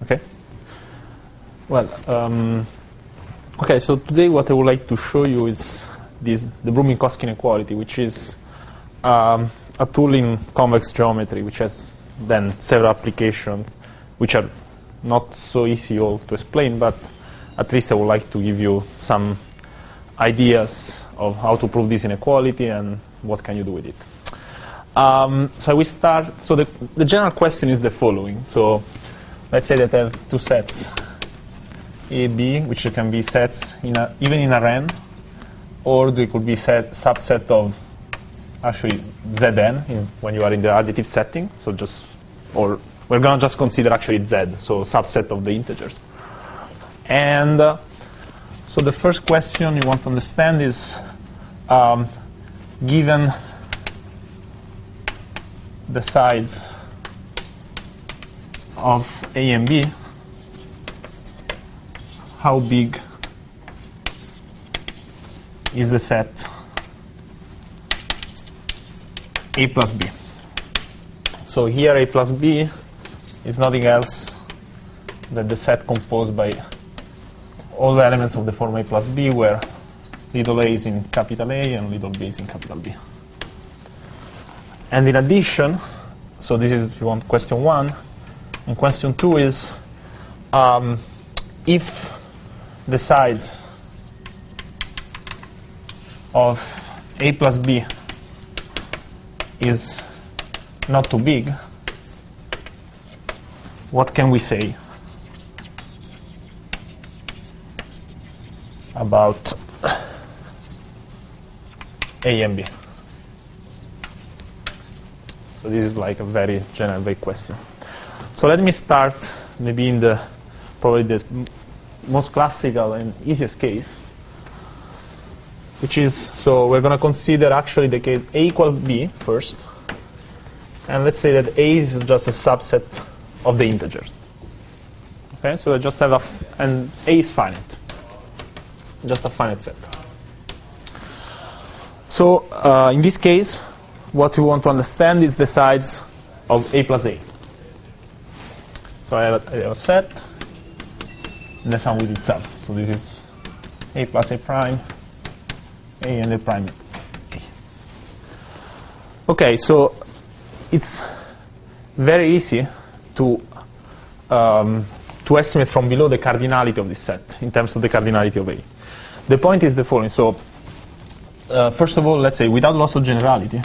Okay. Well, okay. So today, what I would like to show you is the Brooks-Minkowski inequality, which is a tool in convex geometry, which has then several applications, which are not so easy all to explain, but at least I would like to give you some ideas of how to prove this inequality and what can you do with it. So we start. So the general question is the following. So let's say that I have two sets, A, B, which can be sets even in a Ren, or they could be subset of actually Zn when you are in the additive setting. So or we're going to just consider actually Z, so subset of the integers. And so the first question you want to understand is, given the sides of A and B, how big is the set A plus B? So here A plus B is nothing else than the set composed by all the elements of the form A plus B, where little a is in capital A and little b is in capital B. And in addition, so this is, if you want, question 1. And question 2 is, if the sides of A plus B is not too big, what can we say about A and B? So this is like a very general, vague question. So let me start maybe in probably the most classical and easiest case, which is, so we're going to consider actually the case A equals B first, and let's say that A is just a subset of the integers. Okay, so I just have and A is finite, just a finite set. So in this case, what we want to understand is the sides of A plus A. So I have a set, and the sum with itself. So this is A plus A prime, A and A prime A. Okay, so it's very easy to estimate from below the cardinality of this set in terms of the cardinality of A. The point is the following. So first of all, let's say without loss of generality,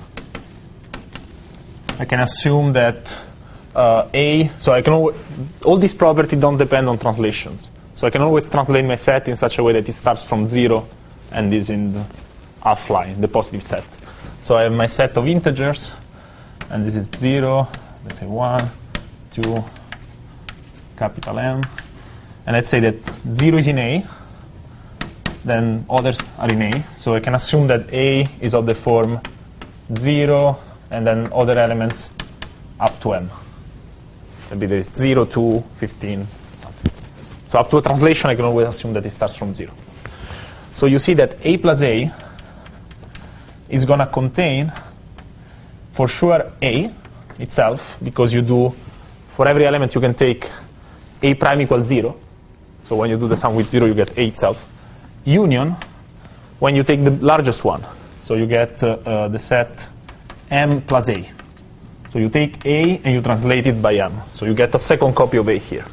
I can assume that A, so I can all these properties don't depend on translations. So I can always translate my set in such a way that it starts from 0 and is in the half line, the positive set. So I have my set of integers, and this is 0, let's say 1, 2, capital M. And let's say that 0 is in A, then others are in A. So I can assume that A is of the form 0, and then other elements up to M. Maybe there is 0 to 15, something. So up to a translation, I can always assume that it starts from 0. So you see that A plus A is going to contain, for sure, A itself, because you do, for every element, you can take A prime equals 0. So when you do the sum with 0, you get A itself. Union, when you take the largest one. So you get the set M plus A. So you take A and you translate it by M. So you get a second copy of A here.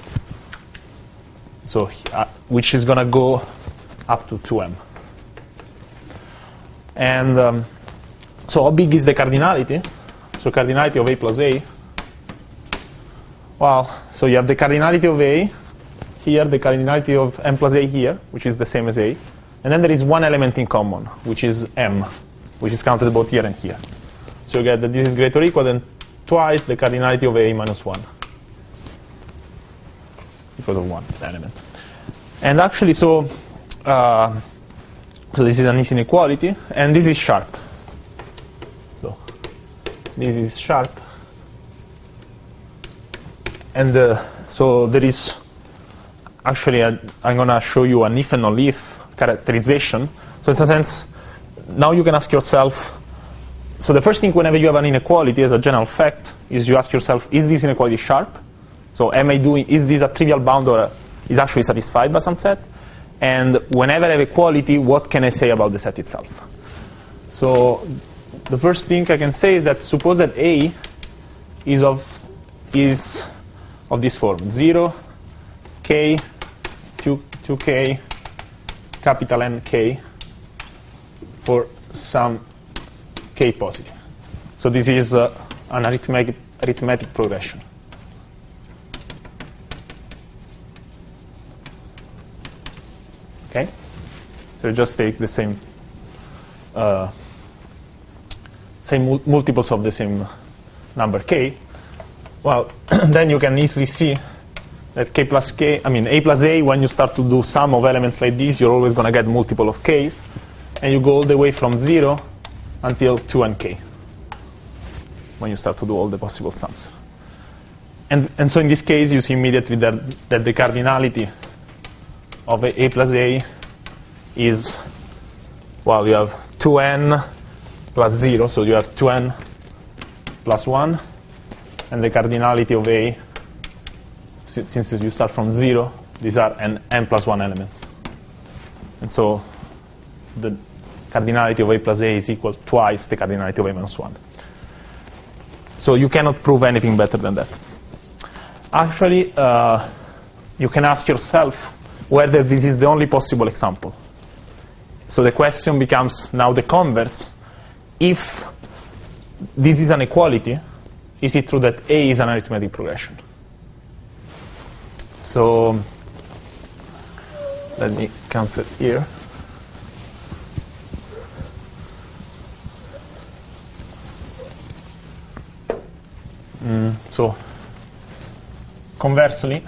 So which is going to go up to 2M. And so how big is the cardinality? So cardinality of A plus A. Well, so you have the cardinality of A here, the cardinality of M plus A here, which is the same as A. And then there is one element in common, which is M, which is counted both here and here. So you get that this is greater or equal than twice the cardinality of A minus 1. Because of one element. And actually, so this is an easy inequality, and this is sharp. So this is sharp. And so there is, actually, I'm going to show you an if and non if characterization. So in a sense, now you can ask yourself, so the first thing whenever you have an inequality as a general fact is you ask yourself, is this inequality sharp? So is this a trivial bound or is actually satisfied by some set? And whenever I have equality, what can I say about the set itself? So the first thing I can say is that suppose that A is of this form: 0, k, 2k, capital N k, for some k positive. So this is an arithmetic progression. Okay, so just take the same multiples of the same number k. Well, then you can easily see that A plus A, when you start to do sum of elements like this, you're always going to get multiple of k's, and you go all the way from 0 until 2nk when you start to do all the possible sums. And so in this case, you see immediately that the cardinality of A plus A is, well, you have 2n plus 0, so you have 2n plus 1, and the cardinality of A, since you start from 0, these are n plus 1 elements. And so the cardinality of A plus A is equal to twice the cardinality of A minus 1. So you cannot prove anything better than that. Actually, you can ask yourself whether this is the only possible example. So the question becomes now the converse. If this is an equality, is it true that A is an arithmetic progression? So let me cancel here. So conversely,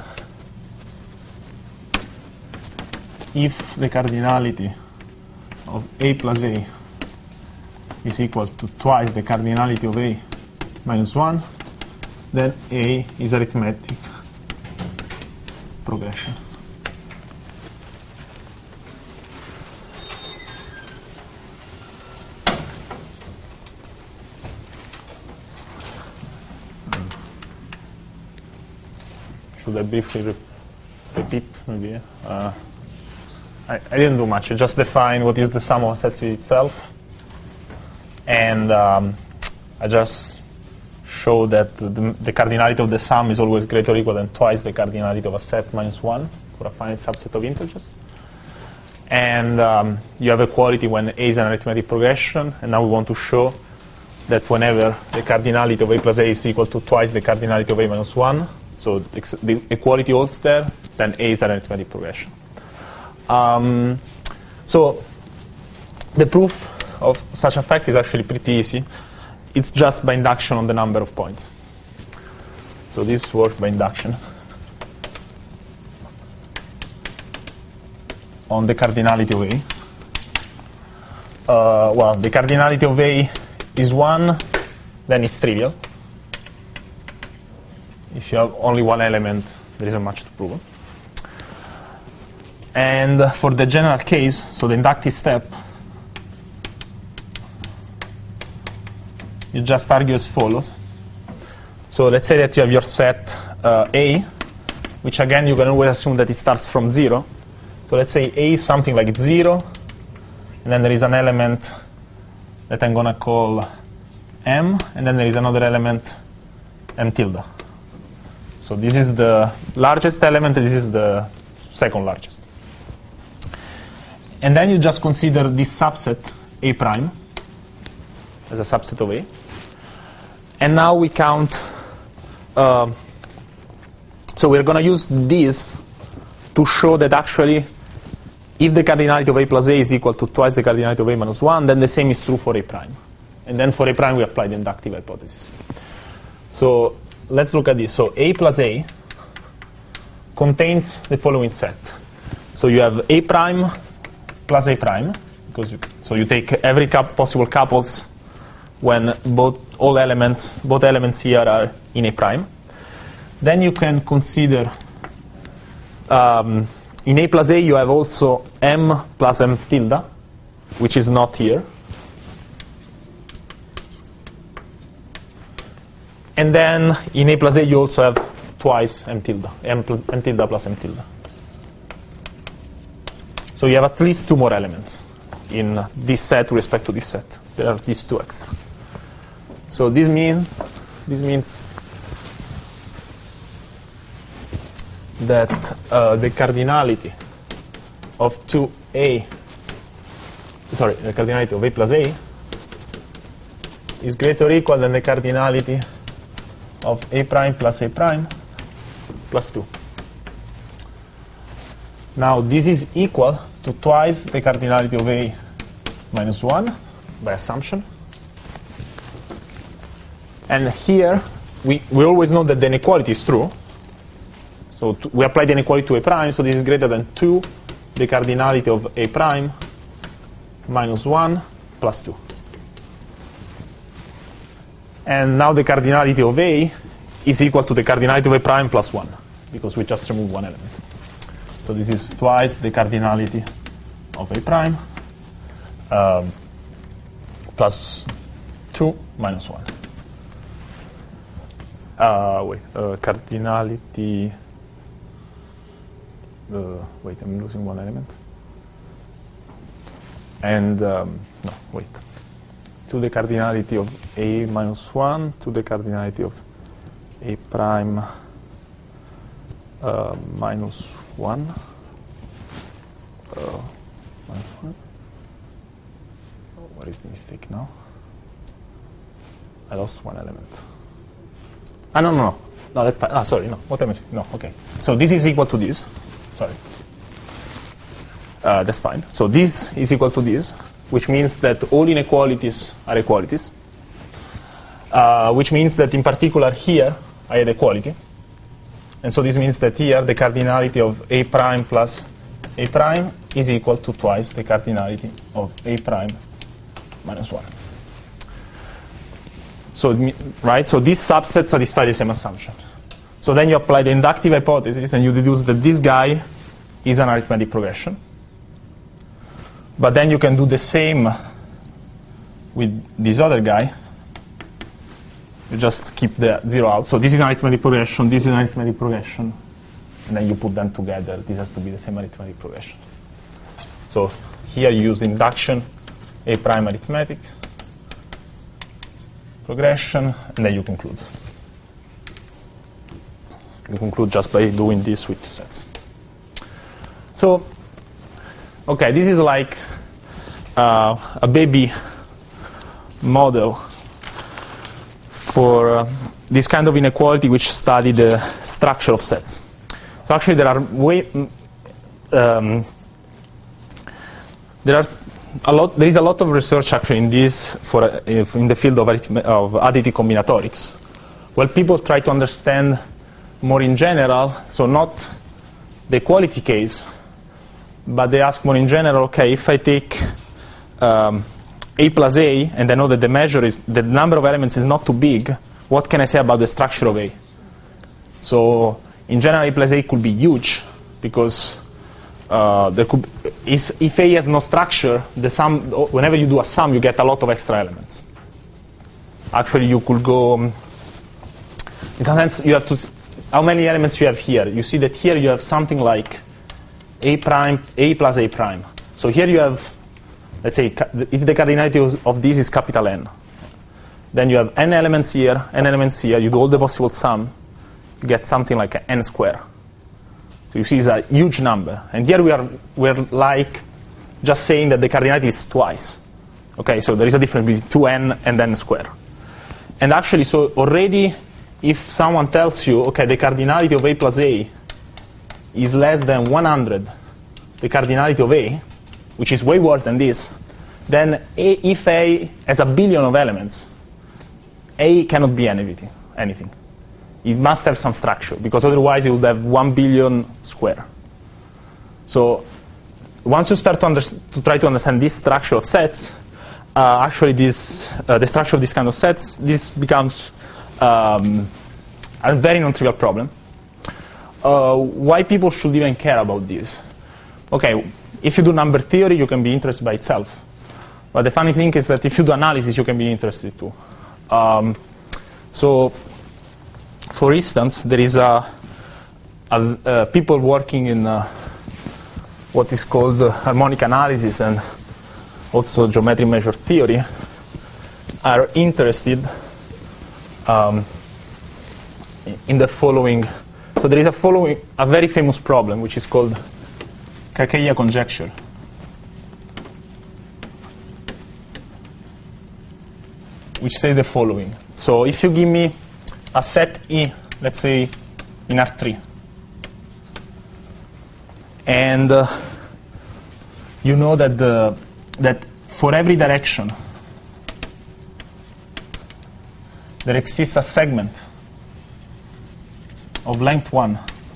if the cardinality of A plus A is equal to twice the cardinality of A minus 1, then A is arithmetic progression. Should I briefly repeat? Maybe. I didn't do much. I just defined what is the sum of a set with itself, and I just show that the cardinality of the sum is always greater or equal than twice the cardinality of a set minus 1 for a finite subset of integers. And you have equality when A is an arithmetic progression, and now we want to show that whenever the cardinality of A plus A is equal to twice the cardinality of A minus 1, so the equality holds there, then A is an arithmetic progression. So the proof of such a fact is actually pretty easy. It's just by induction on the number of points. So this works by induction on the cardinality of A. Well, the cardinality of A is 1, then it's trivial. If you have only one element, there isn't much to prove. And for the general case, so the inductive step, you just argue as follows. So let's say that you have your set A, which again you can always assume that it starts from 0. So let's say A is something like 0, and then there is an element that I'm going to call M, and then there is another element M tilde. So this is the largest element, and this is the second largest. And then you just consider this subset A prime as a subset of A. And now we count, so we're going to use this to show that actually if the cardinality of A plus A is equal to twice the cardinality of A minus 1, then the same is true for A prime. And then for A prime we apply the inductive hypothesis. So let's look at this. So A plus A contains the following set. So you have A prime plus A prime, because so you take every possible couples when both elements here are in A prime. Then you can consider in A plus A you have also M plus M tilde, which is not here. And then in A plus A you also have twice m tilde, m tilde plus m tilde. So you have at least 2 more elements in this set with respect to this set. There are these 2 extra. So this means that the cardinality of the cardinality of A plus A is greater or equal than the cardinality of A prime plus A prime plus 2. Now this is equal to twice the cardinality of A minus 1 by assumption. And here we always know that the inequality is true. So we apply the inequality to A prime, so this is greater than 2 the cardinality of A prime minus 1 plus 2. And now the cardinality of A is equal to the cardinality of A prime plus 1, because we just remove one element. So this is twice the cardinality of A prime plus 2 minus 1. Cardinality... wait, I'm losing one element. And, to the cardinality of A minus 1, to the cardinality of A prime minus 1. Minus 1. What is the mistake now? I lost one element. No, that's fine. Sorry, no. What am I saying? No, okay. So this is equal to this. Sorry. That's fine. So this is equal to this, which means that all inequalities are equalities, which means that in particular here I had equality. And so this means that here the cardinality of A prime plus A prime is equal to twice the cardinality of A prime minus 1. So, so this subset satisfies the same assumption. So then you apply the inductive hypothesis and you deduce that this guy is an arithmetic progression. But then you can do the same with this other guy. You just keep the 0 out. So this is an arithmetic progression, this is an arithmetic progression. And then you put them together. This has to be the same arithmetic progression. So here you use induction, A prime arithmetic progression, and then you conclude. You conclude just by doing this with 2 sets. So, okay, this is like a baby model for this kind of inequality which study the structure of sets. So actually there are there is a lot of research actually in this in the field of additive combinatorics. Well, people try to understand more in general, so not the equality case, but they ask more in general, okay, if I take A plus A, and I know that the number of elements is not too big, what can I say about the structure of A? So in general, A plus A could be huge, because if A has no structure, the sum, whenever you do a sum, you get a lot of extra elements. Actually, you could go, in some sense, you have to, how many elements you have here? You see that here you have something like A prime, A plus A prime. So here you have, let's say, if the cardinality of this is capital N, then you have n elements here, you do all the possible sum, you get something like n square. So you see it's a huge number. And here we're like just saying that the cardinality is twice. Okay, so there is a difference between 2n and n square. And actually, so already, if someone tells you, okay, the cardinality of A plus A is less than 100, the cardinality of A, which is way worse than this, then if A has a billion of elements, A cannot be anything. It must have some structure, because otherwise it would have 1 billion square. So once you start to try to understand this structure of sets, actually the structure of this kind of sets, this becomes a very non-trivial problem. Why people should even care about this? Okay, if you do number theory, you can be interested by itself. But the funny thing is that if you do analysis, you can be interested too. So for instance, there is people working in what is called harmonic analysis and also geometric measure theory are interested in the following. So there is a very famous problem which is called Kakeya conjecture. Which say the following. So if you give me a set E, let's say in R3, and you know that for every direction there exists a segment of length 1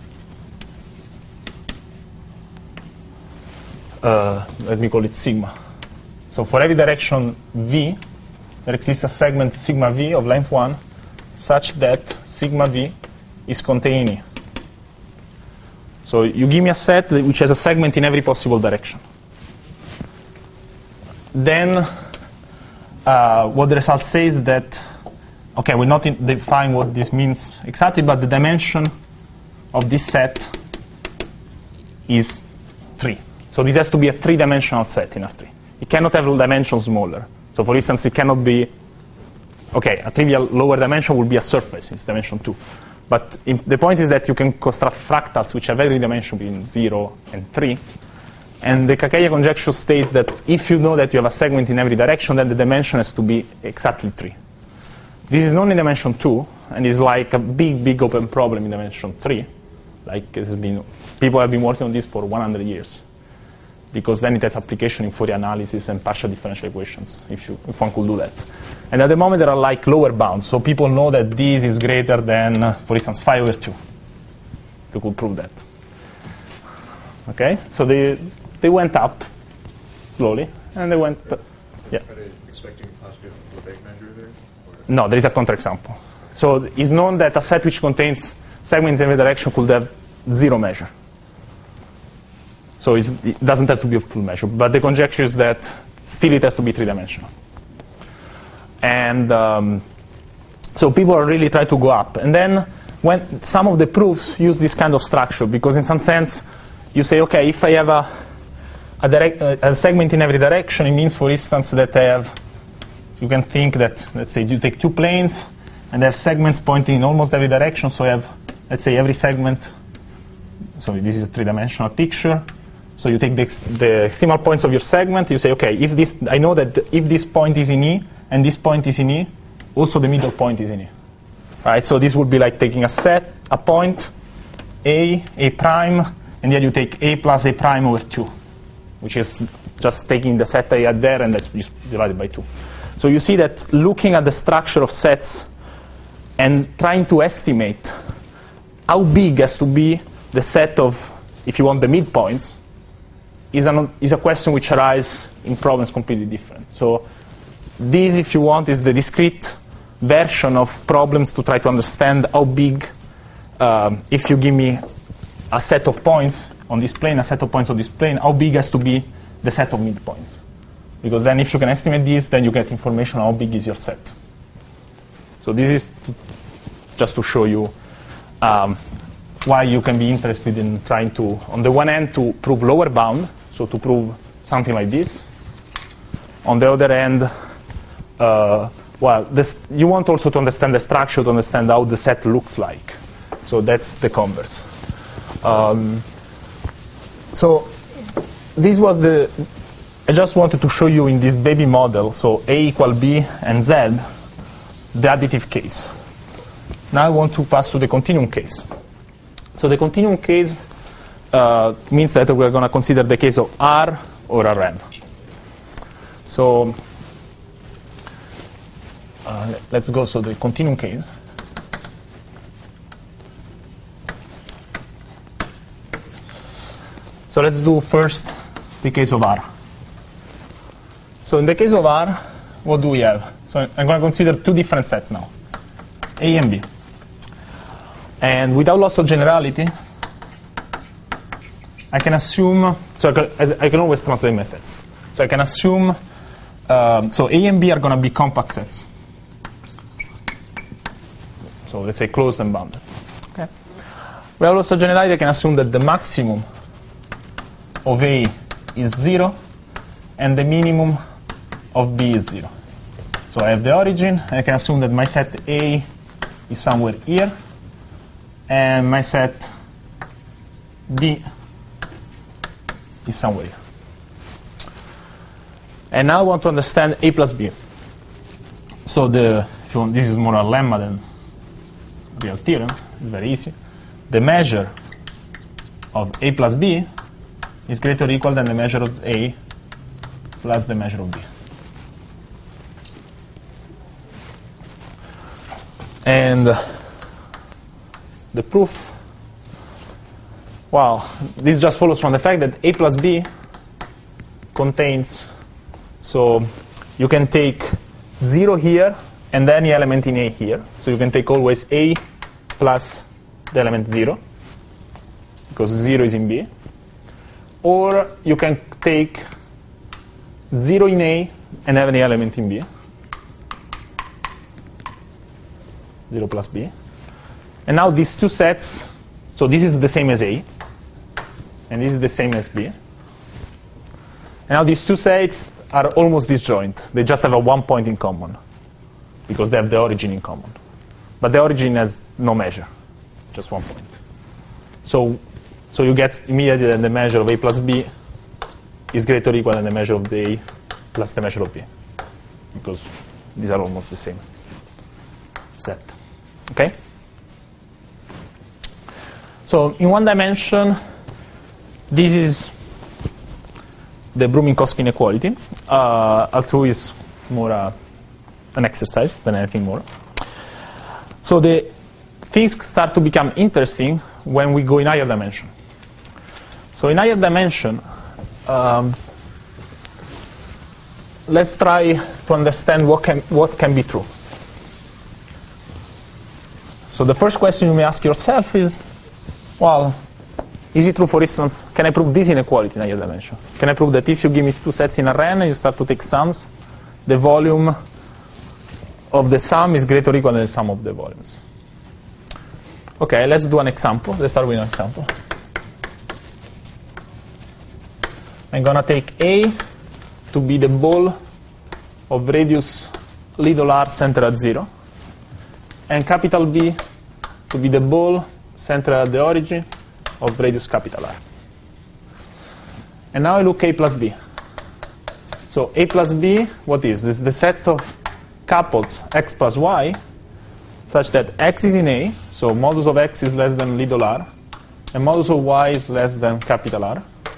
let me call it sigma. So for every direction V there exists a segment sigma V of length 1 such that sigma V is contained in E. So you give me a set which has a segment in every possible direction. Then what the result says is that, okay, we'll not define what this means exactly, but the dimension of this set is 3. So this has to be a 3-dimensional set in R3. It cannot have a dimension smaller. So for instance, it cannot be, okay, a trivial lower dimension will be a surface, it's dimension 2. But the point is that you can construct fractals which have every dimension between 0 and 3. And the Kakeya conjecture states that if you know that you have a segment in every direction, then the dimension has to be exactly 3. This is known in dimension 2, and is like a big, big open problem in dimension 3. Like it has been, people have been working on this for 100 years. Because then it has application in Fourier analysis and partial differential equations, if one could do that. And at the moment there are like lower bounds, so people know that this is greater than, for instance, 5/2. They could prove that. Okay, so they went up slowly, and they went, yeah. Are they expecting positive Lebesgue measure there? No, there is a counterexample. So it's known that a set which contains segment in every direction could have 0 measure. So it doesn't have to be a full measure, but the conjecture is that still it has to be 3-dimensional. And so people are really trying to go up. And then when some of the proofs use this kind of structure, because in some sense you say, okay, if I have a segment in every direction, it means, for instance, that I have, you can think that, let's say, you take 2 planes and they have segments pointing in almost every direction. So I have, let's say, every segment. So this is a 3-dimensional picture. So you take the extremal points of your segment. You say, okay, if this, I know that if this point is in E and this point is in E, also the middle point is in E. Right? So this would be like taking a point, A prime, and then you take A plus A prime over 2, which is just taking the set I had there and that's just divided by 2. So you see that looking at the structure of sets and trying to estimate how big has to be the set of, if you want, the midpoints, is a question which arises in problems completely different. So this, if you want, is the discrete version of problems to try to understand how big, if you give me a set of points on this plane, a set of points on this plane, how big has to be the set of midpoints. Because then if you can estimate this, then you get information on how big is your set. So this is just to show you why you can be interested in trying to, on the one hand, to prove lower bound, so to prove something like this. On the other hand, you want also to understand the structure, to understand how the set looks like. So that's the converse. So this was I just wanted to show you in this baby model, so A equal B and Z, the additive case. Now I want to pass to the continuum case. So the continuum case means that we're going to consider the case of R or Rn. So let's go to the continuum case. So let's do first the case of R. So in the case of R, what do we have? So I'm going to consider 2 different sets now, A and B. And without loss of generality, I can assume, so I can always translate my sets. So I can assume, so A and B are going to be compact sets. So let's say closed and bounded. Okay. We have also generality. I can assume that the maximum of A is 0 and the minimum of B is 0. So I have the origin, and I can assume that my set A is somewhere here, and my set B is somewhere here. And now I want to understand A plus B. So if you want, this is more a lemma than a real theorem. It's very easy. The measure of A plus B is greater or equal than the measure of A plus the measure of B. And the proof, well, this just follows from the fact that A plus B contains, so you can take 0 here and any element in A here. So you can take always A plus the element 0, because 0 is in B. Or you can take 0 in A and have any element in B. 0 plus B. And now these two sets, so this is the same as A, and this is the same as B. And now these two sets are almost disjoint. They just have a one point in common, because they have the origin in common. But the origin has no measure, just 1 point. So you get immediately that the measure of A plus B is greater or equal than the measure of the A plus the measure of B, because these are almost the same set. Okay? So in one dimension, this is the Brumin-Koski inequality. L2 is more an exercise than anything more. So the things start to become interesting when we go in higher dimension. So in higher dimension, let's try to understand what can be true. So the first question you may ask yourself is, well, is it true, for instance, can I prove this inequality in higher dimension? Can I prove that if you give me two sets in a Rn and you start to take sums, the volume of the sum is greater or equal than the sum of the volumes? Okay, let's do an example. Let's start with an example. I'm going to take A to be the ball of radius little r centered at 0, and capital B to be the ball centered at the origin of radius capital R. And now I look A plus B. So A plus B, what is? This is the set of couples x plus y, such that x is in A, so modulus of x is less than little r, and modulus of y is less than capital R.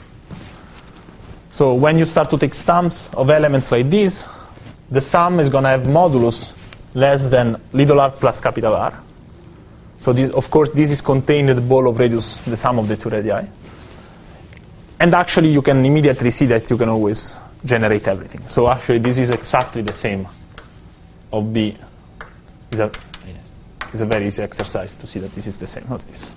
So when you start to take sums of elements like this, the sum is going to have modulus less than little r plus capital R. So this, of course, this is contained in the ball of radius, the sum of the two radii. And actually, you can immediately see that you can always generate everything. So actually, this is exactly the same of B. It's a very easy exercise to see that this is the same as this.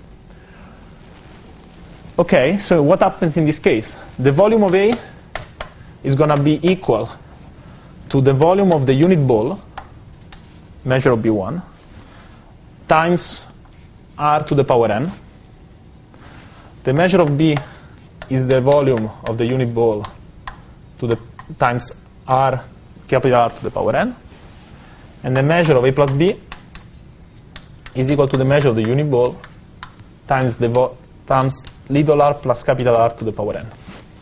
Okay, so what happens in this case? The volume of A is going to be equal to the volume of the unit ball, measure of B1, times r to the power n. The measure of B is the volume of the unit ball to the times r, capital R to the power n. And the measure of A plus B is equal to the measure of the unit ball times times little r plus capital R to the power n.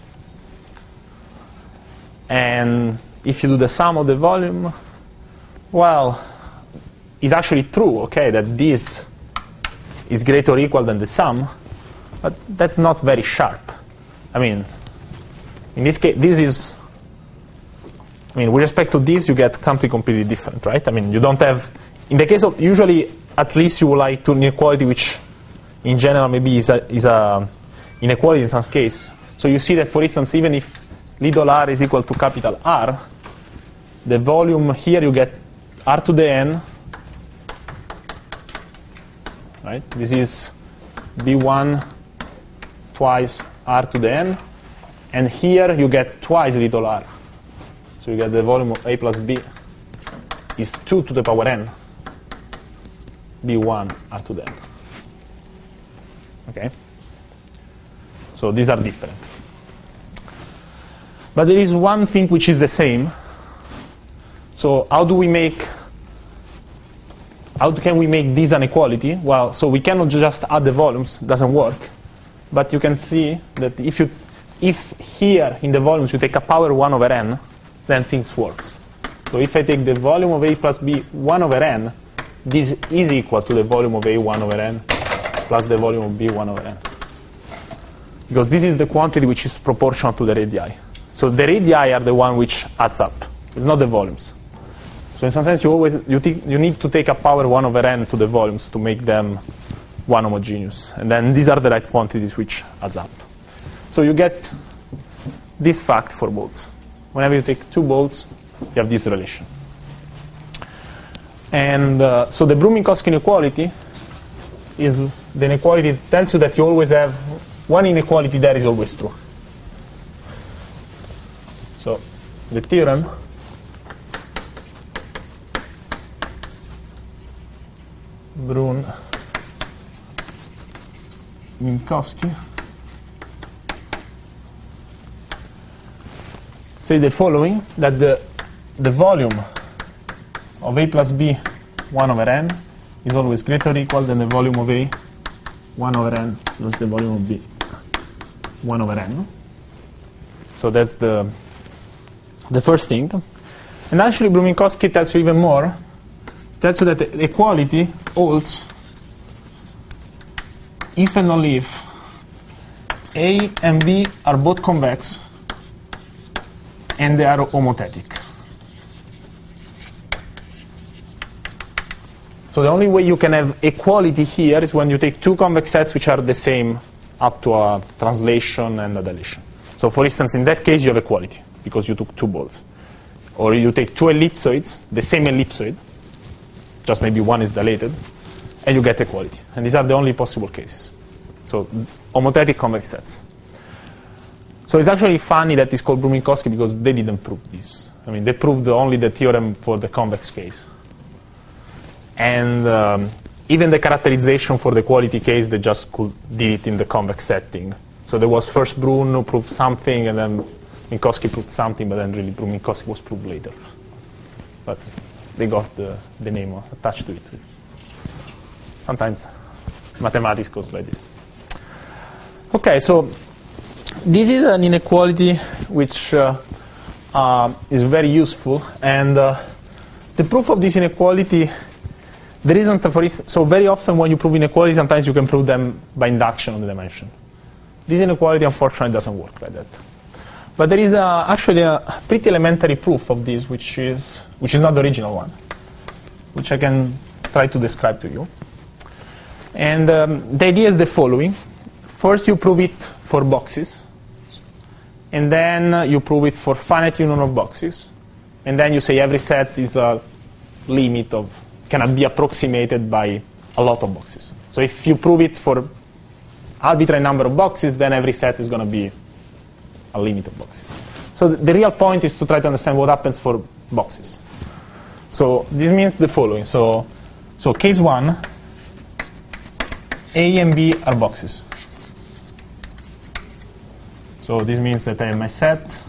And if you do the sum of the volume, well, it's actually true, okay, that this is greater or equal than the sum, but that's not very sharp. I mean, in this case, this is, I mean, with respect to this, you get something completely different, right? I mean, you don't have, in the case of, usually, at least you would like to inequality, which in general maybe is a inequality in some case. So you see that, for instance, even if little r is equal to capital R, the volume here you get r to the n, right? This is B1 twice r to the n, and here you get twice little r. So you get the volume of A plus B is 2 to the power n. B1 are to them. Okay? So these are different. But there is one thing which is the same. So how can we make this an equality? Well, so we cannot just add the volumes, doesn't work. But you can see that if here in the volumes you take a power 1 over n, then things works. So if I take the volume of A plus B 1 over n, this is equal to the volume of A 1 over n plus the volume of B 1 over n. Because this is the quantity which is proportional to the radii. So the radii are the one which adds up. It's not the volumes. So in some sense, you need to take a power 1 over n to the volumes to make them one homogeneous. And then these are the right quantities which adds up. So you get this fact for bolts. Whenever you take two bolts, you have this relation. And so the Broom-Minkowski inequality is the inequality that tells you that you always have one inequality there is always true. So the theorem Broom-Minkowski say the following, that the volume of A plus B 1 over n is always greater or equal than the volume of A 1 over n plus the volume of B 1 over n. So that's the first thing. And actually Broom-Minkowski tells you even more. Tells you that the equality holds if and only if A and B are both convex and they are homothetic. So the only way you can have equality here is when you take two convex sets which are the same up to a translation and a dilation. So for instance, in that case you have equality because you took two bolts. Or you take two ellipsoids, the same ellipsoid, just maybe one is dilated, and you get equality. And these are the only possible cases. So homothetic convex sets. So it's actually funny that it's called Broom-Minkowski because they didn't prove this. I mean, they proved only the theorem for the convex case. And even the characterization for the equality case, they just did it in the convex setting. So there was first Broom who proved something, and then Minkowski proved something, but then really Broom-Minkowski was proved later. But they got the name attached to it. Sometimes mathematics goes like this. Okay, so this is an inequality which is very useful. And the proof of this inequality, there isn't so very often when you prove inequalities, sometimes you can prove them by induction on the dimension. This inequality, unfortunately, doesn't work like that. But there is actually a pretty elementary proof of this, which is not the original one, which I can try to describe to you. And the idea is the following. First, you prove it for boxes. And then you prove it for finite union of boxes. And then you say every set is a limit of, cannot be approximated by a lot of boxes. So if you prove it for arbitrary number of boxes, then every set is going to be a limit of boxes. So the real point is to try to understand what happens for boxes. So this means the following. So case 1, A and B are boxes. So this means that I have my set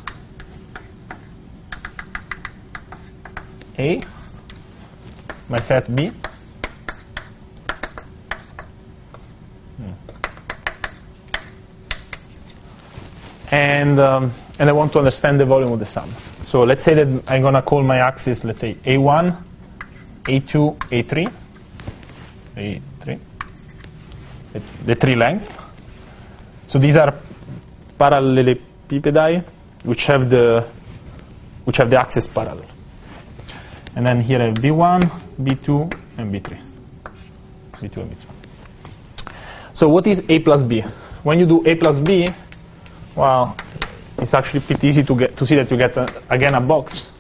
A, my set B, and I want to understand the volume of the sum. So let's say that I'm going to call my axis, let's say A1, A2, A3, the three length. So these are parallelepipedi which have the axis parallel. And then here I have B1, B2, and B3. B2 and B3. So what is A plus B? When you do A plus B, well, it's actually pretty easy to see that you get, again, a box.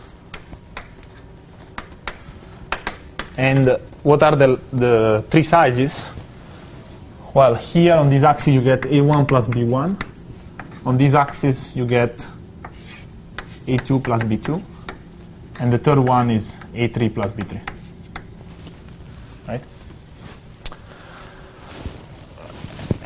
And what are the three sizes? Well, here on this axis you get A1 plus B1. On this axis you get A2 plus B2. And the third one is A3 plus B3. Right?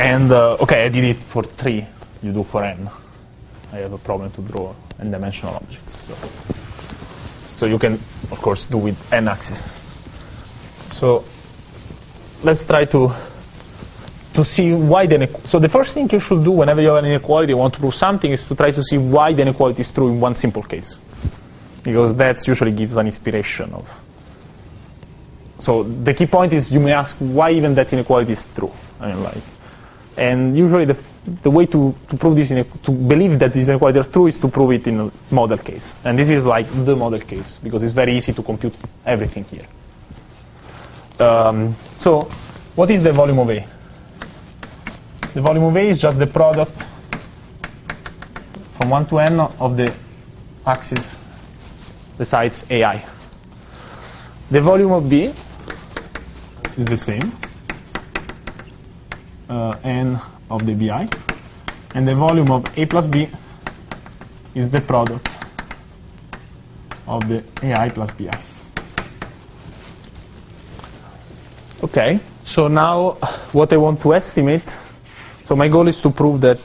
And okay, I did it for 3. You do for n. I have a problem to draw n-dimensional objects. So you can, of course, do with n-axis. So let's try to see why the inequality. So the first thing you should do whenever you have an inequality, you want to prove something, is to try to see why the inequality is true in one simple case, because that usually gives an inspiration of. So the key point is you may ask why even that inequality is true. I mean, like, and usually the way to prove this, to believe that this inequality is true, is to prove it in a model case. And this is like the model case, because it's very easy to compute everything here. So what is the volume of A? The volume of A is just the product from 1 to n of the axis, the sides AI. The volume of B is the same, n of the BI, and the volume of A plus B is the product of the AI plus BI. Okay, so now what I want to estimate, so my goal is to prove that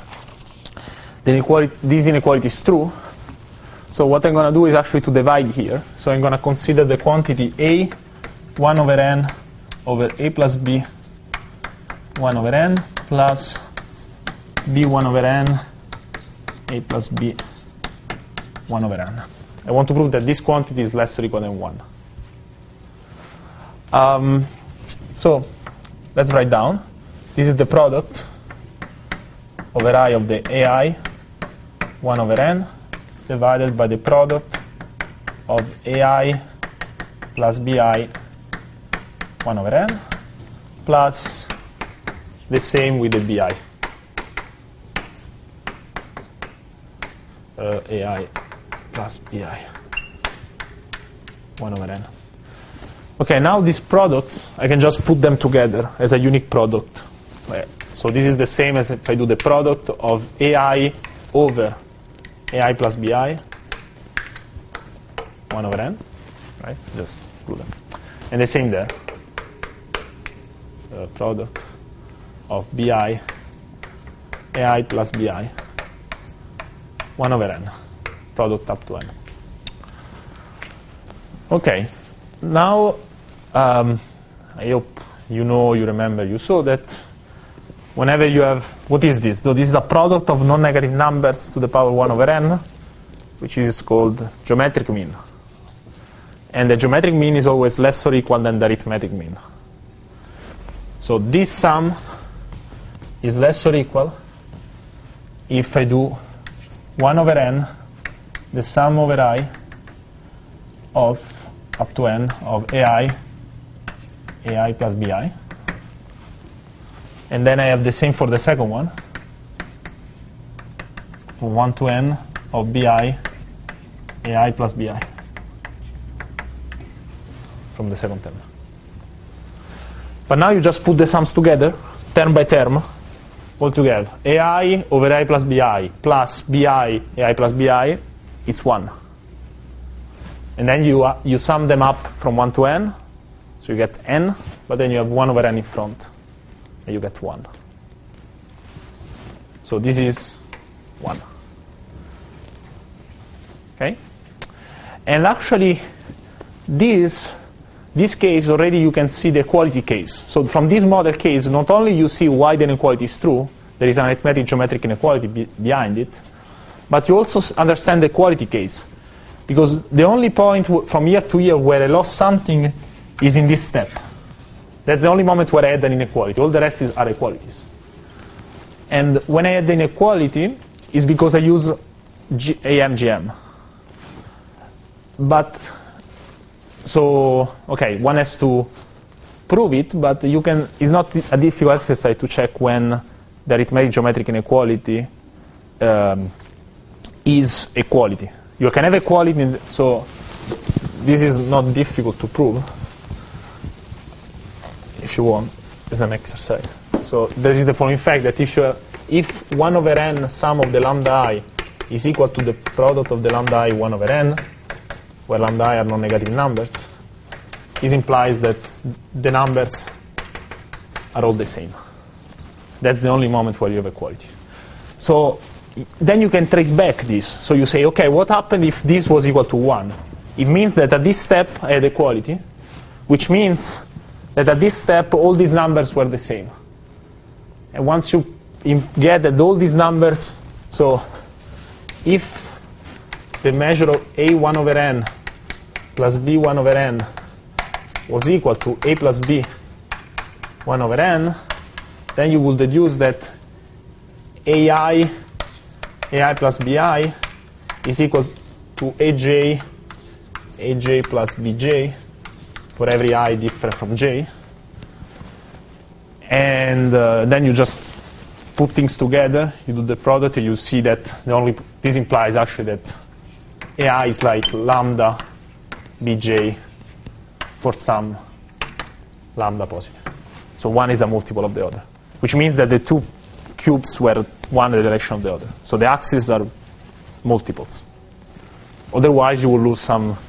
this inequality is true. So what I'm going to do is actually to divide here. So I'm going to consider the quantity A 1 over n over A plus B 1 over n plus B 1 over n A plus B 1 over n. I want to prove that this quantity is less or equal than 1. So let's write down. This is the product over I of the AI 1 over n divided by the product of AI plus BI 1 over n plus the same with the BI. AI plus BI 1 over n. Okay, now these products, I can just put them together as a unique product. So this is the same as if I do the product of AI over AI plus BI 1 over n, right? Just do them. And the same there. The product of BI AI plus BI 1 over n, product up to n. Okay, now I hope you remember, you saw that whenever you have, what is this? So this is a product of non-negative numbers to the power 1 over n, which is called geometric mean. And the geometric mean is always less or equal than the arithmetic mean. So this sum is less or equal if I do 1 over n, the sum over I of up to n of AI plus BI. And then I have the same for the second one, from 1 to n of BI AI plus BI from the second term. But now you just put the sums together, term by term, all together. AI over AI plus BI plus BI AI plus BI, it's 1. And then you sum them up from 1 to n, so you get n, but then you have 1 over n in front, and you get 1. So this is 1. Okay? And actually, this case, already you can see the equality case. So from this model case, not only you see why the inequality is true, there is an arithmetic geometric inequality behind it, but you also understand the equality case. Because the only point from here to here where I lost something is in this step. That's the only moment where I had an inequality. All the rest are equalities. And when I had the inequality, it's because I use AMGM. But, so, okay, one has to prove it, but you can, it's not a difficult exercise to check when the arithmetic geometric inequality is equality. You can have equality, so this is not difficult to prove, if you want, as an exercise. So there is the following fact that if 1 over n sum of the lambda I is equal to the product of the lambda I 1 over n, where lambda I are non-negative numbers, this implies that the numbers are all the same. That's the only moment where you have equality. So then you can trace back this. So you say, okay, what happened if this was equal to 1? It means that at this step I had equality, which means that at this step all these numbers were the same. And once you get that all these numbers, so if the measure of a1 over n plus b1 over n was equal to a plus b 1 over n, then you will deduce that ai plus bi is equal to aj plus bj for every I different from j. And then you just put things together, you do the product, and you see that this implies actually that ai is like lambda bj for some lambda positive. So one is a multiple of the other, which means that the two cubes were one in the direction of the other. So the axes are multiples. Otherwise, you will lose some.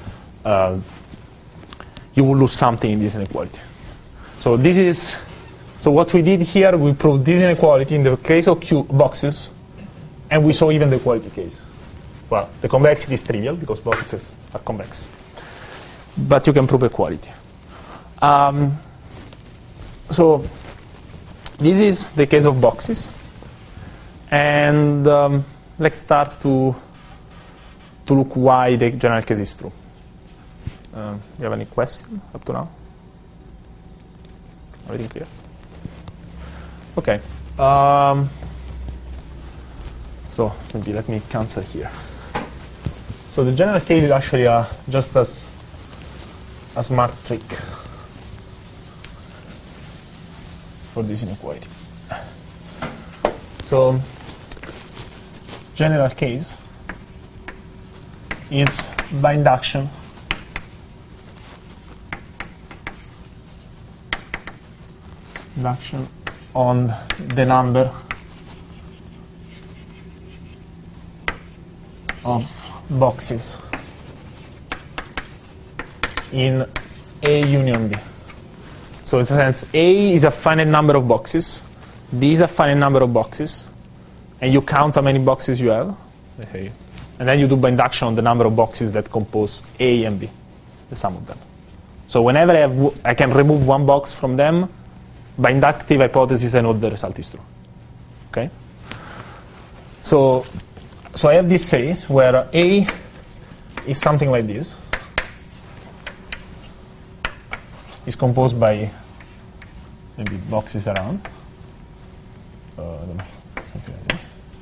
You will lose something in this inequality. So this is. So what we did here, we proved this inequality in the case of boxes, and we saw even the equality case. Well, the convexity is trivial because boxes are convex, but you can prove equality. So this is the case of boxes, and let's start to look why the general case is true. Do you have any question up to now? Everything clear? Okay. So maybe let me cancel here. So the general case is actually just a smart trick for this inequality. So general case is by induction on the number of boxes in A union B. So in a sense, A is a finite number of boxes, B is a finite number of boxes, and you count how many boxes you have, and then you do by induction on the number of boxes that compose A and B, the sum of them. So whenever I can remove one box from them, by inductive hypothesis, I know the result is true. Okay? So I have this case where A is something like this. It's composed by maybe boxes around. I don't know, something like this.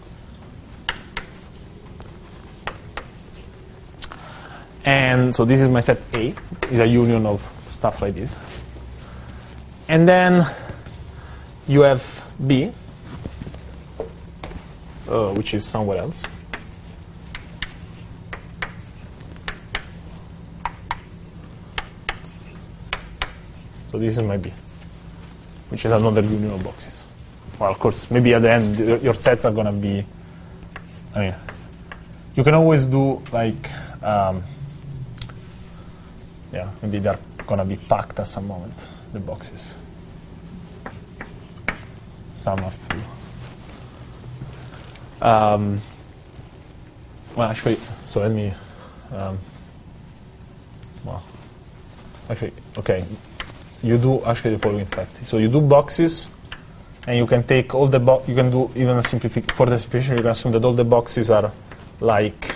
And so this is my set A. Is a union of stuff like this. And then you have B, which is somewhere else. So this is my B, which is another union of boxes. Well, of course, maybe at the end, your sets are going to be, I mean, you can always do like, maybe they're going to be packed at some moment, the boxes. Some are full. Well, actually, so let me, okay. You do actually the following fact. So you do boxes, and you can take all the you can do even a simplification. For the simplification, you can assume that all the boxes are like,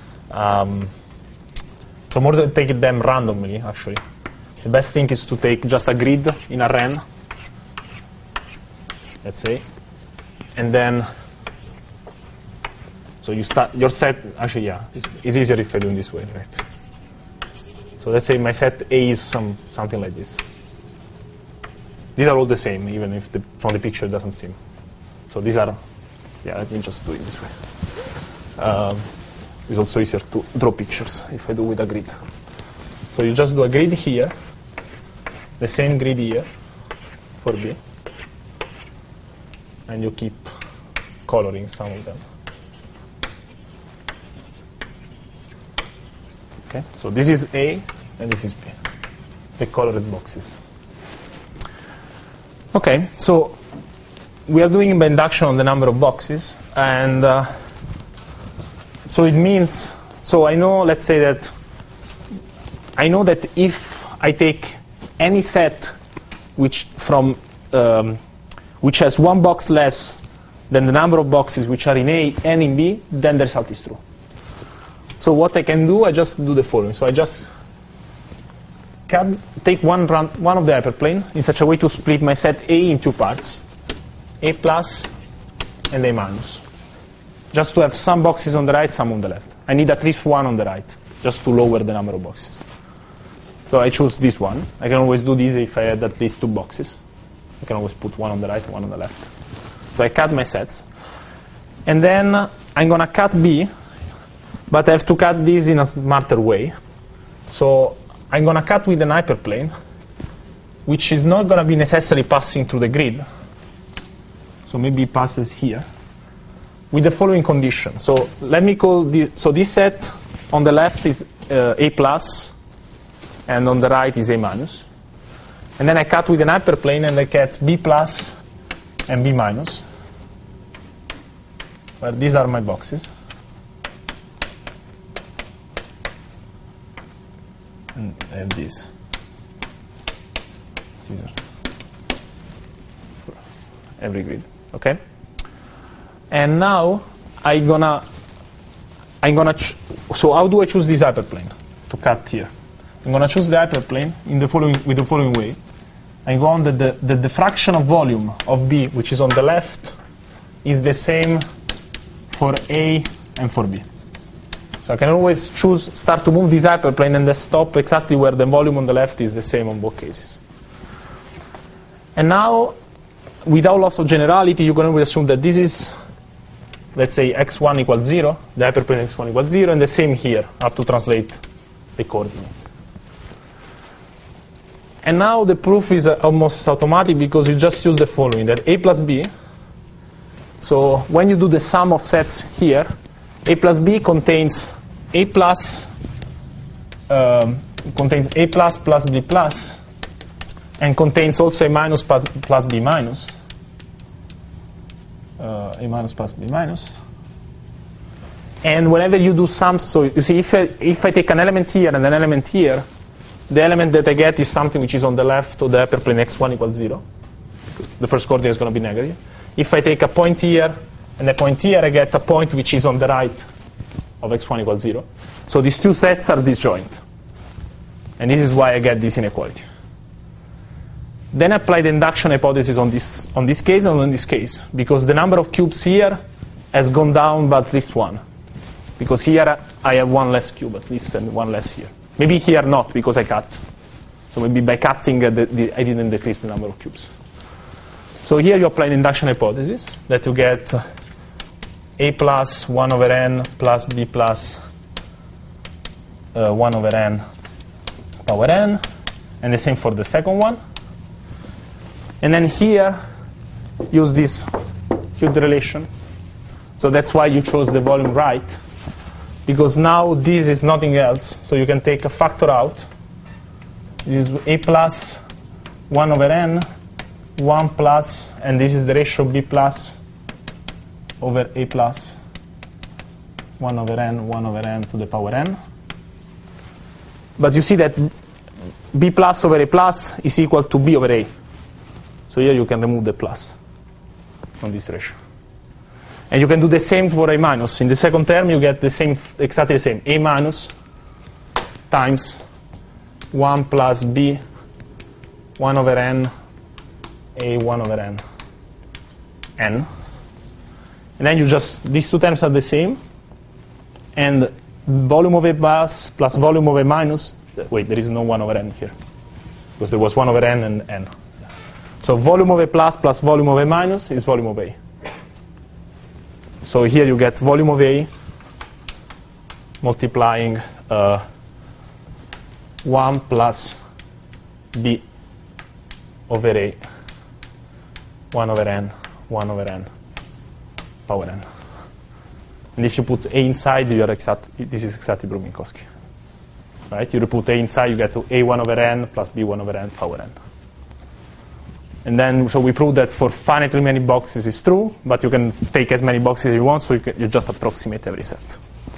so more than taking them randomly, actually. The best thing is to take just a grid in a Ren, let's say, and then, so you start, your set, actually, it's easier if I do it this way, right? So let's say my set A is something like this. These are all the same, even if from the picture it doesn't seem. So these are, let me just do it this way. It's also easier to draw pictures if I do with a grid. So you just do a grid here, the same grid here for B, and you keep coloring some of them. Okay, so this is A and this is B, the colored boxes. Okay, so we are doing by induction on the number of boxes, and so it means, so I know, let's say that I know that if I take any set which has one box less than the number of boxes which are in A and in B, then the result is true. So what I can do, I just do the following. So I just take one of the hyperplane in such a way to split my set A in two parts, A plus and A minus, just to have some boxes on the right, some on the left. I need at least one on the right, just to lower the number of boxes. So I choose this one. I can always do this if I had at least two boxes. I can always put one on the right, one on the left. So I cut my sets. And then I'm going to cut B, but I have to cut this in a smarter way. So I'm going to cut with an hyperplane, which is not going to be necessarily passing through the grid. So maybe it passes here, with the following condition. So let me call this, so this set on the left is A plus, and on the right is A minus. And then I cut with an hyperplane, and I get B plus and B minus, where these are my boxes. And I have this. Scissors. For every grid, okay? And now so how do I choose this hyperplane to cut here? I'm going to choose the hyperplane with the following way. I go on that the fraction of volume of B, which is on the left, is the same for A and for B. So I can always start to move this hyperplane and then stop exactly where the volume on the left is the same on both cases. And now, without loss of generality, you can always assume that this is, let's say, x1 equals 0, the hyperplane x1 equals 0, and the same here. I have to translate the coordinates. And now the proof is almost automatic because you just use the following, that A plus B. So when you do the sum of sets here, A plus B contains A plus plus B plus, and contains also A minus plus B minus. A minus plus B minus. And whenever you do sums, so you see if I take an element here and an element here, the element that I get is something which is on the left of the hyperplane x1 equals 0. The first coordinate is going to be negative. If I take a point here and a point here, I get a point which is on the right of x1 equals 0. So these two sets are disjoint. And this is why I get this inequality. Then apply the induction hypothesis on this case and on this case, because the number of cubes here has gone down by at least one. Because here I have one less cube at least and one less here. Maybe here not, because I cut. So maybe by cutting, I didn't decrease the number of cubes. So here you apply the induction hypothesis, that you get A plus 1 over n plus B plus 1 over n power n, and the same for the second one. And then here, use this cubed relation. So that's why you chose the volume right, because now this is nothing else. So you can take a factor out. This is A plus 1 over n, 1 plus, and this is the ratio B plus over A plus 1 over n to the power n. But you see that B plus over A plus is equal to B over A. So here you can remove the plus from this ratio. And you can do the same for A minus. In the second term, you get the same, exactly the same. A minus times 1 plus B 1 over n, A 1 over n, n. And then you just, these two terms are the same. And volume of A plus volume of A minus, wait, there is no 1 over n here, because there was 1 over n and n. So volume of A plus volume of A minus is volume of A. So here you get volume of A multiplying 1 plus B over A, 1 over n power n. And if you put A inside, you are this is exactly Brun-Minkowski. Right? You put A inside, you get to A1 over n plus B1 over n power n. And then, so we prove that for finitely many boxes is true, but you can take as many boxes as you want, so you just approximate every set.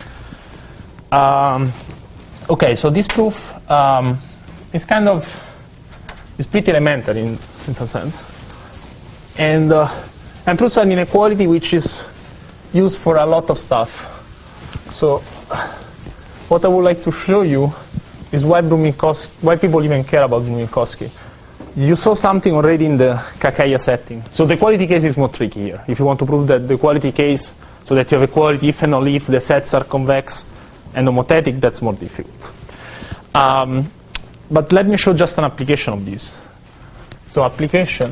Okay, so this proof is pretty elementary in some sense. And proves an inequality which is used for a lot of stuff. So what I would like to show you is why people even care about Brun-Minkowski. You saw something already in the Kakaya setting. So the equality case is more tricky here. If you want to prove that the equality case, so that you have equality if and only if the sets are convex and homothetic, that's more difficult. But let me show just an application of this. So application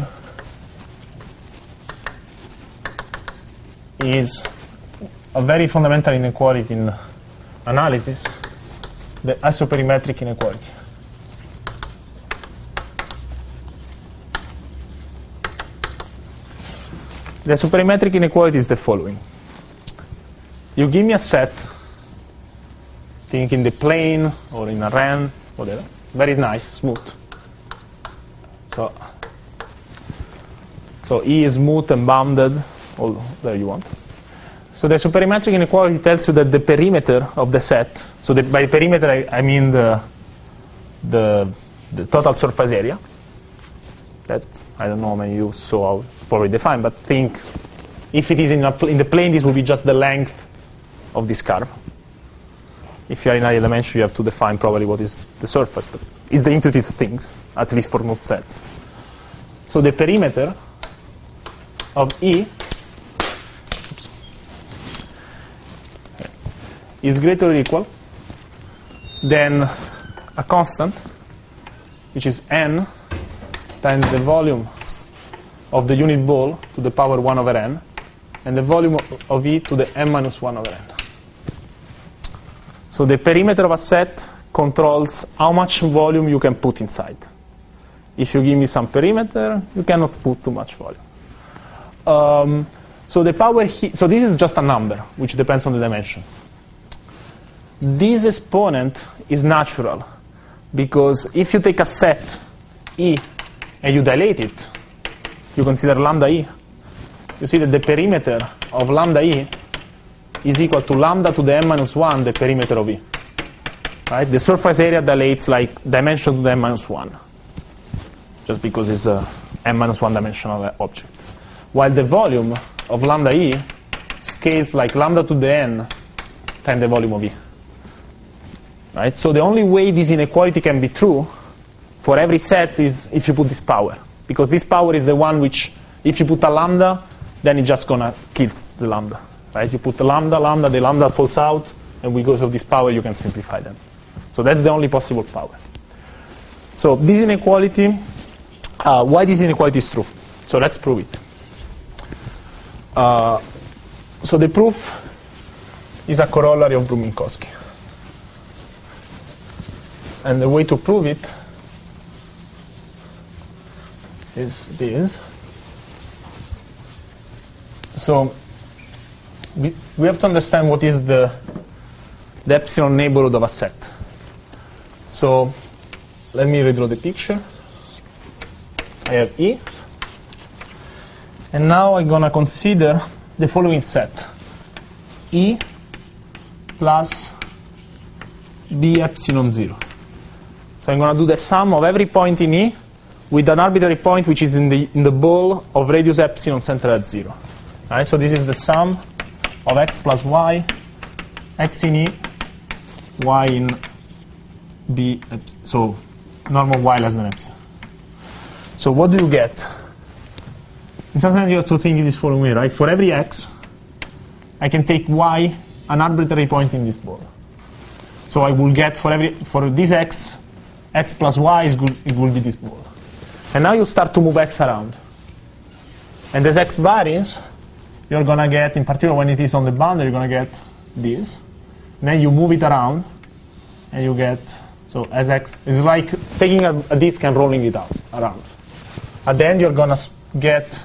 is a very fundamental inequality in analysis, the isoperimetric inequality. The isoperimetric inequality is the following. You give me a set, think in the plane or in a RAN, whatever, very nice, smooth. So E is smooth and bounded, all where you want. So the isoperimetric inequality tells you that the perimeter of the set, so by perimeter I mean the total surface area. That, I don't know how many you saw, probably defined, but think if it is in the plane, this will be just the length of this curve. If you are in higher dimension, you have to define probably what is the surface, but it's the intuitive things, at least for most sets. So the perimeter of E is greater or equal than a constant, which is n times the volume of the unit ball to the power 1 over n, and the volume of E to the n minus 1 over n. So the perimeter of a set controls how much volume you can put inside. If you give me some perimeter, you cannot put too much volume. So the power so this is just a number, which depends on the dimension. This exponent is natural, because if you take a set E and you dilate it, you consider lambda E, you see that the perimeter of lambda E is equal to lambda to the n minus 1, the perimeter of E. Right? The surface area dilates like dimension to the n minus 1, just because it's a n minus 1 dimensional object. While the volume of lambda E scales like lambda to the n times the volume of E. Right? So the only way this inequality can be true for every set is if you put this power. Because this power is the one which, if you put a lambda, then it's just going to kill the lambda. Right? You put the lambda, the lambda falls out, and because of this power, you can simplify them. So that's the only possible power. So this inequality, why this inequality is true? So let's prove it. So the proof is a corollary of Brun-Minkowski. And the way to prove it is this. So we have to understand what is the epsilon neighborhood of a set. So let me redraw the picture. I have E. And now I'm going to consider the following set. E plus B epsilon 0. So I'm going to do the sum of every point in E with an arbitrary point which is in the ball of radius epsilon centered at 0. All right, so this is the sum of x plus y, x in E, y in B, so normal y less than epsilon. So what do you get? In some sense, you have to think in this following way, right? For every x, I can take y, an arbitrary point in this ball. So I will get for this x plus y it will be this ball. And now you start to move x around. And as x varies, you're going to get, in particular when it is on the boundary, you're going to get this. And then you move it around, and you get, so as x, it's like taking a disk and rolling it out around. At the end, you're going to get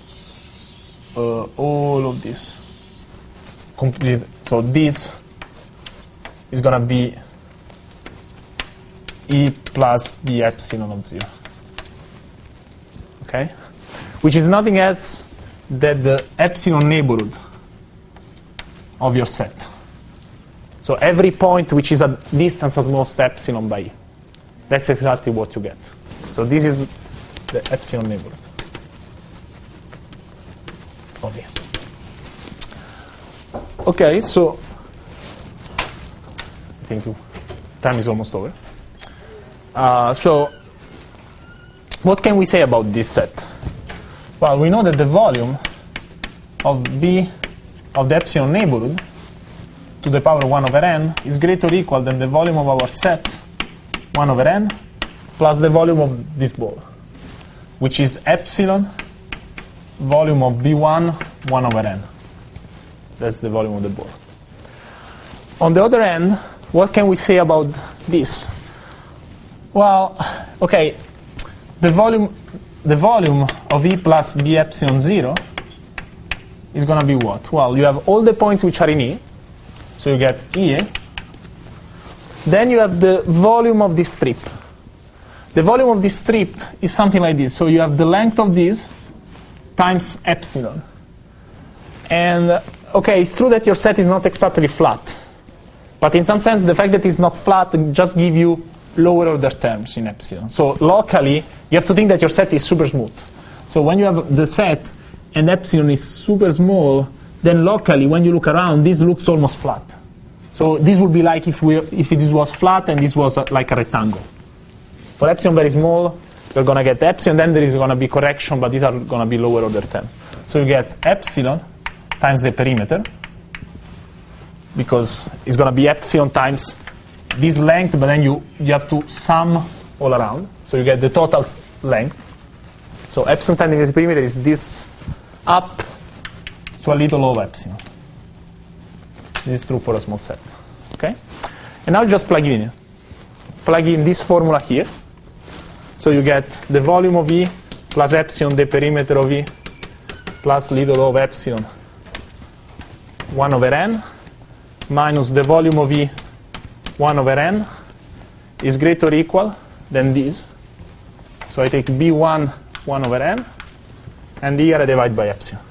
all of this. Complete. So this is going to be E plus B epsilon of 0. okay? Which is nothing else than the epsilon neighborhood of your set. So every point which is a distance at most epsilon by E. That's exactly what you get. So this is the epsilon neighborhood of E. Okay, so I think time is almost over. So what can we say about this set? Well, we know that the volume of B of the epsilon neighborhood to the power 1 over n is greater or equal than the volume of our set 1 over n plus the volume of this ball, which is epsilon volume of B1 1 over n. That's the volume of the ball. On the other hand, what can we say about this? Well, okay, the volume of E plus B epsilon 0 is going to be what? Well, you have all the points which are in E, so you get EA. Then you have the volume of this strip. The volume of this strip is something like this. So you have the length of this times epsilon. And, okay, it's true that your set is not exactly flat. But in some sense, the fact that it's not flat just gives you lower order terms in epsilon. So locally, you have to think that your set is super smooth. So when you have the set and epsilon is super small, then locally, when you look around, this looks almost flat. So this would be like if this was flat and this was like a rectangle. For epsilon very small, you're going to get epsilon, then there is going to be correction, but these are going to be lower order terms. So you get epsilon times the perimeter, because it's going to be epsilon times this length, but then you have to sum all around. So you get the total length. So epsilon times the perimeter is this up to a little over epsilon. This is true for a small set. Okay? And now just plug it in. Plug in this formula here. So you get the volume of E plus epsilon, the perimeter of E, plus little of epsilon 1 over n, minus the volume of E 1 over n is greater or equal than this. So I take B1 1 over n, and here I divide by epsilon.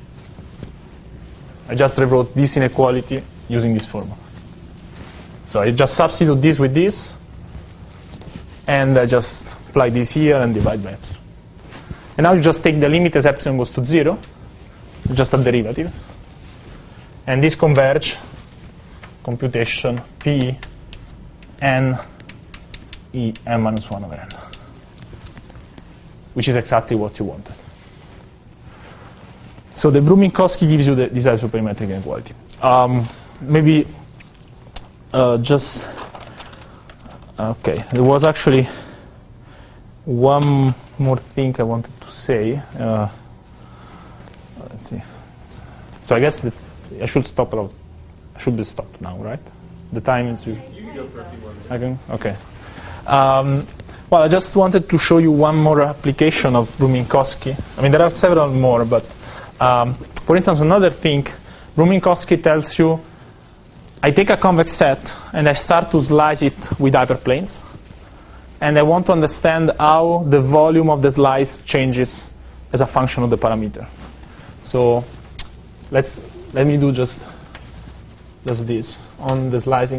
I just rewrote this inequality using this formula. So I just substitute this with this, and I just apply this here and divide by epsilon. And now you just take the limit as epsilon goes to 0, just a derivative, and this converge computation P n E n minus 1 over n, which is exactly what you wanted. So the Brun-Minkowski gives you this isoperimetric inequality. Maybe just okay. There was actually one more thing I wanted to say. Let's see. So I guess that I should stop. I should be stopped now, right? The time is. You can go for a few more minutes. I can. Okay. Well, I just wanted to show you one more application of Brun-Minkowski. I mean, there are several more, but for instance, another thing, Brun-Minkowski tells you, I take a convex set and I start to slice it with hyperplanes, and I want to understand how the volume of the slice changes as a function of the parameter. So let me do just this on the slicing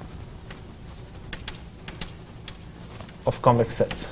of convex sets.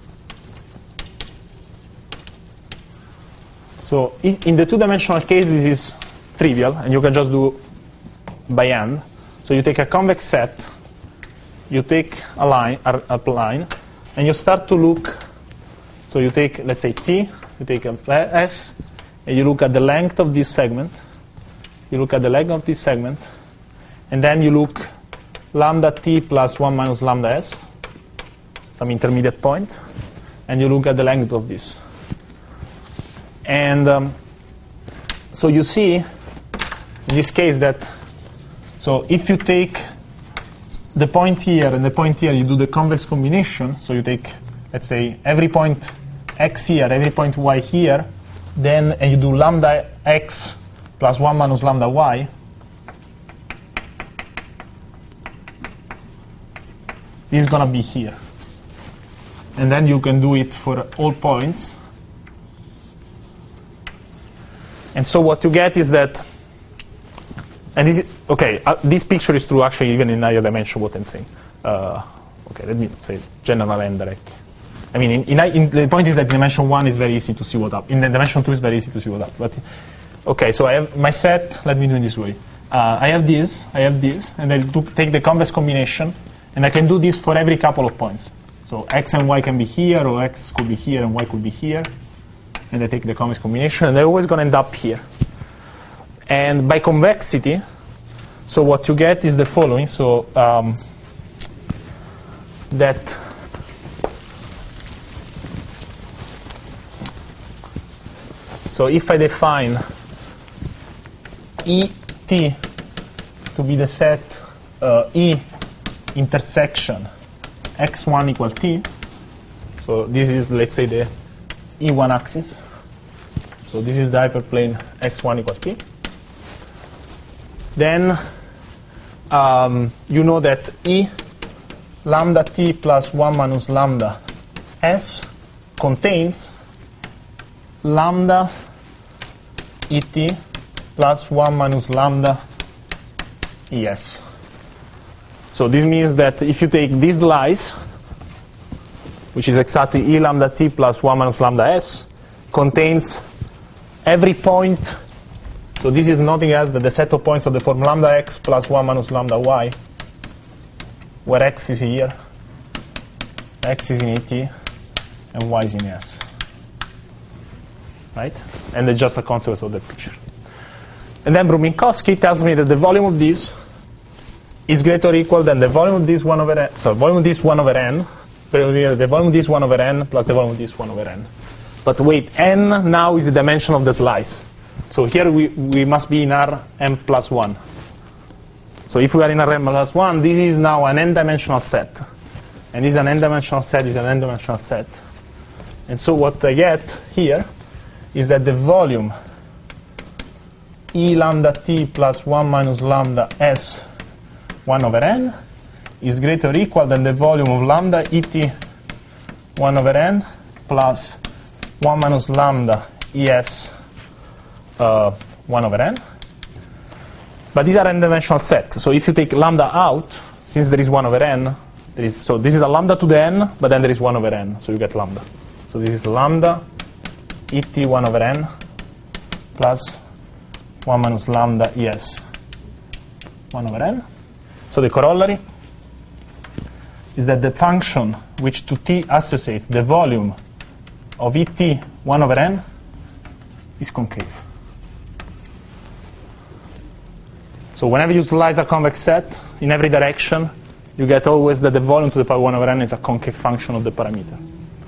So in the two-dimensional case, this is trivial, and you can just do by hand. So you take a convex set, you take a line, and you start to look. So you take, let's say, T, you take a S, and you look at the length of this segment. You look at the length of this segment, and then you look lambda T plus 1 minus lambda S, some intermediate point, and you look at the length of this. And so you see, in this case, that so if you take the point here and the point here, you do the convex combination. So you take, let's say, every point x here, every point y here, then and you do lambda x plus 1 minus lambda y. This is going to be here. And then you can do it for all points. And so what you get is that, and this, okay, this picture is true actually even in higher dimension, what I'm saying. Okay, let me say general and direct. I mean, the point is that dimension 1 is very easy to see what up. In the dimension 2 is very easy to see what up. But okay, so I have my set. Let me do it this way. I have this, and I take the convex combination, and I can do this for every couple of points. So x and y can be here, or x could be here, and y could be here. And I take the convex combination, and they're always going to end up here. And by convexity, so what you get is the following. So that so if I define ET to be the set E intersection x1 equal t, so this is, let's say, the E1 axis. So this is the hyperplane x1 equal t. Then you know that E lambda t plus 1 minus lambda s contains lambda et plus 1 minus lambda es. So this means that if you take this slice, which is exactly E lambda t plus 1 minus lambda s, contains every point. So this is nothing else than the set of points of the form lambda x plus 1 minus lambda y, where x is here, x is in ET, and y is in S. Right? And it's just a consequence of that picture. And then Brun-Minkowski tells me that the volume of this is greater or equal than the volume of this 1 over n, so volume of this 1 over n, the volume of this 1 over n plus the volume of this 1 over n. But wait, n now is the dimension of the slice. So here we must be in Rm plus 1. So if we are in Rm plus 1, this is now an n-dimensional set. And this is an n-dimensional set, is an n-dimensional set. And so what I get here is that the volume E lambda t plus 1 minus lambda s 1 over n is greater or equal than the volume of lambda et 1 over n plus 1 minus lambda es 1 over n. But these are n-dimensional sets. So if you take lambda out, since there is 1 over n, so this is a lambda to the n, but then there is 1 over n, so you get lambda. So this is lambda et 1 over n plus 1 minus lambda es 1 over n. So the corollary is that the function which to t associates the volume of et 1 over n is concave. So whenever you utilize a convex set in every direction, you get always that the volume to the power 1 over n is a concave function of the parameter.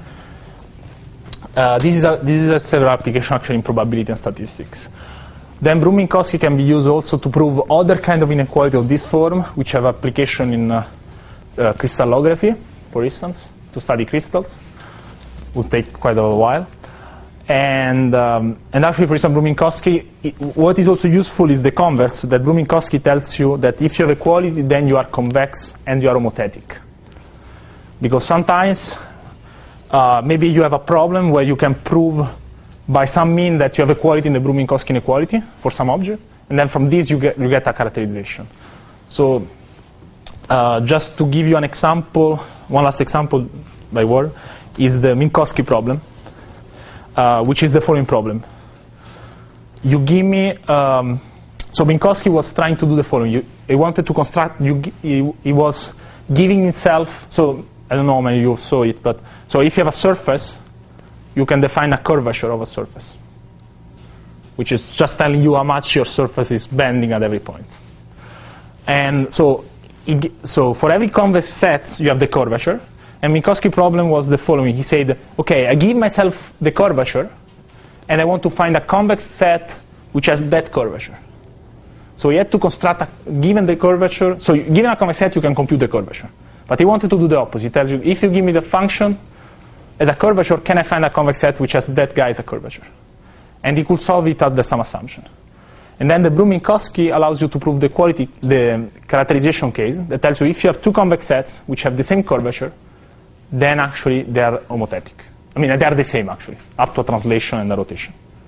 This is a several application actually in probability and statistics. Then Brun-Minkowski can be used also to prove other kind of inequality of this form, which have application in crystallography, for instance, to study crystals. Would take quite a while. And actually, for example, Brun-Minkowski, what is also useful is the converse, that Brun-Minkowski tells you that if you have equality, then you are convex and you are homothetic. Because sometimes maybe you have a problem where you can prove by some mean that you have equality in the Brun-Minkowski inequality for some object, and then from this you get a characterization. So just to give you an example, one last example by word, is the Minkowski problem, which is the following problem. You give me, so Minkowski was trying to do the following. He wanted to construct, he was giving himself, so I don't know how many you saw it, but so if you have a surface, you can define a curvature of a surface, which is just telling you how much your surface is bending at every point. And so for every convex set, you have the curvature. And Minkowski problem was the following. He said, okay, I give myself the curvature, and I want to find a convex set which has that curvature. So he had to construct, given the curvature, so given a convex set, you can compute the curvature. But he wanted to do the opposite. He tells you, if you give me the function as a curvature, can I find a convex set which has that guy as a curvature? And he could solve it at the sum assumption. And then the Brun-Minkowski allows you to prove the quality, the characterization case that tells you if you have two convex sets which have the same curvature, then actually they are homothetic. I mean, they are the same actually, up to a translation and a rotation.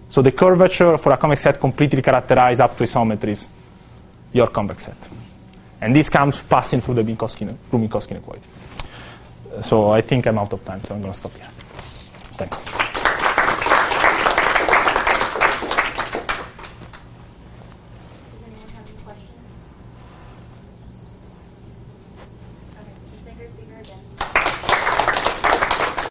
So the curvature for a convex set completely characterized up to isometries your convex set. And this comes passing through the Minkowski inequality. So I think I'm out of time, so I'm going to stop here. Thanks.